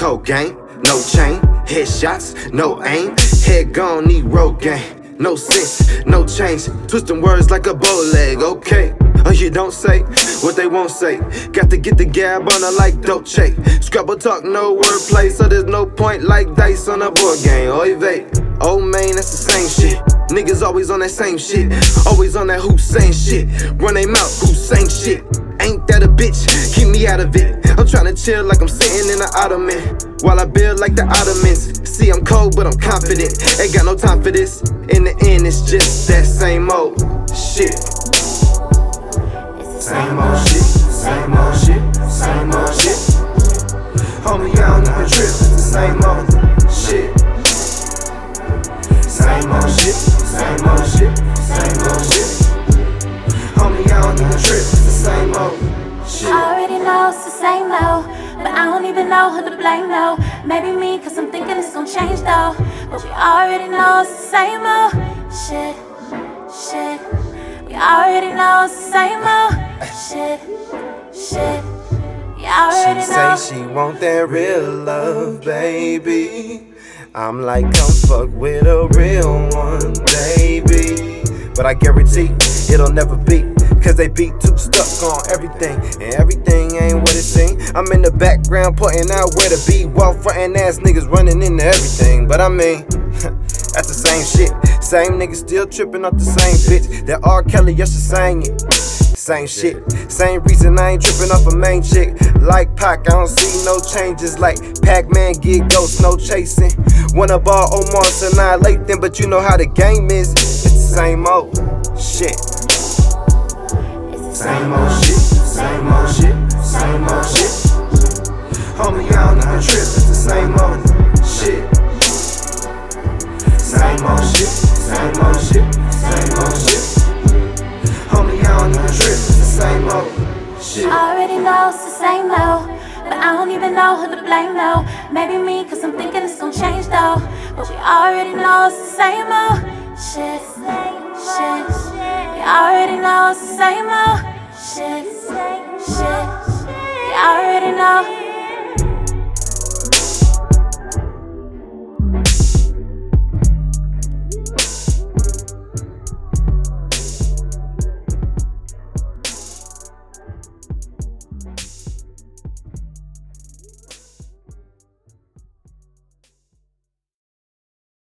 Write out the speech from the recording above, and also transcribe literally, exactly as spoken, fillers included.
cold game, no chain, headshots, no aim, head gone, need road game. No sense, no change, twisting words like a bow leg, okay. Oh, you don't say what they won't say. Got to get the gab on her like Dolce. Scrabble talk, no wordplay, so there's no point like dice on a board game. Oy vey, oh man, that's the same shit. Niggas always on that same shit. Always on that Hussein shit. Run they mouth, Hussein shit. Ain't that a bitch? Keep me out of it. I'm tryna chill like I'm sitting in an ottoman, while I build like the Ottomans. See, I'm cold, but I'm confident. Ain't got no time for this. In the end, it's just that same old shit. Same old shit, same old shit, same old shit. Homie, I don't even trip, it's the same old shit. Same old shit, same old shit, same old shit. Homie, I don't even trip, it's the same old shit. I already know it's the same though, but I don't even know who to blame though. Maybe me, cause I'm thinking it's gon' change though. But we already know it's the same old shit, shit. We already know it's the same old shit, shit. Yeah, I already she know. She say she want that real love, baby. I'm like, come fuck with a real one, baby. But I guarantee it'll never be, cause they be too stuck on everything, and everything ain't what it seems. I'm in the background pointing out where to be, while frontin' ass niggas running into everything. But I mean, that's the same shit. Same niggas still tripping off the same bitch that R. Kelly used to sing it. Same shit, same reason I ain't tripping off a main chick. Like Pac, I don't see no changes. Like Pac-Man, get ghost, no chasing. Wanna ball Omar to annihilate them, but you know how the game is. It's the same old shit. Same old shit, same old shit, same old shit. Homie, I don't even trip, it's the same old shit. Same old shit, same old shit, same old shit. Homie, I don't even trip, it's the same old shit. I already know it's the same though, but I don't even know who to blame though. Maybe me, cause I'm thinking it's gon' change though. But we already know it's the same old shit, shit. We already know it's the same old shit, shit. We already know.